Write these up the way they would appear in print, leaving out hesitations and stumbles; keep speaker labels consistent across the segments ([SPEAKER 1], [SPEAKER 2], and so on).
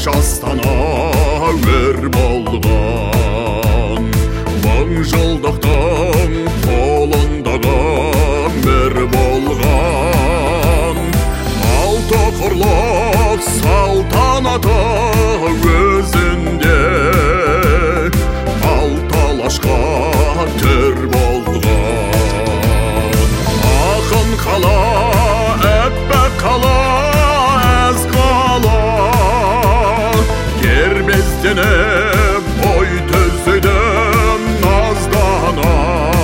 [SPEAKER 1] Астана өр болған, мың жылдықтың қолындағы мөр болған. Алты құрлық салтанаты өзінде, алты алашқа төр болған. Ақын қала, әппақ қала, әз қала, кербезденіп бой түзейді наздана.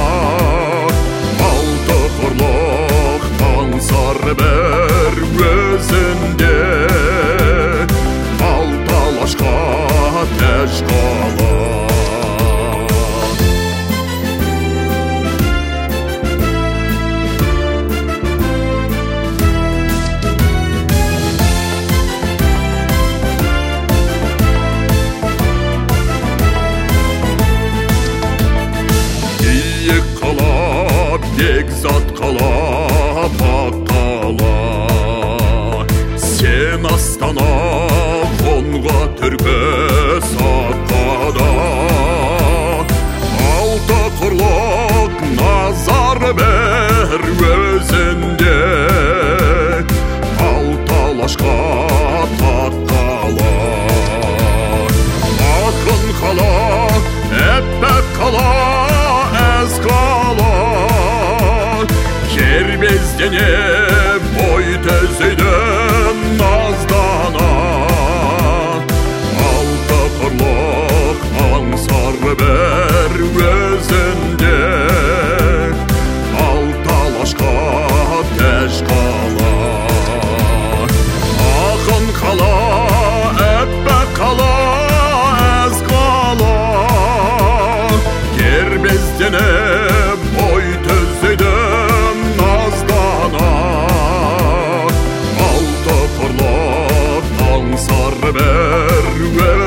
[SPEAKER 1] Алты құрлық аңсар бір өзінде, алты алашқа тәж қала. Бекзат қала, пақ қала, сен Астана қонға түркі саққада. Алты құрлық назар бер өзінде, алты алашқа тақ қала. Ақын қала, әппақ қала, әз қала, кербезденіп бой түзейді наздана. Алты құрлық аңсар бір өзінде, алты алашқа тәж қала. Ақын қала, әппақ қала, әз қала, кербезденіп бой түзейді наздана. Алты құрлық аңсар бір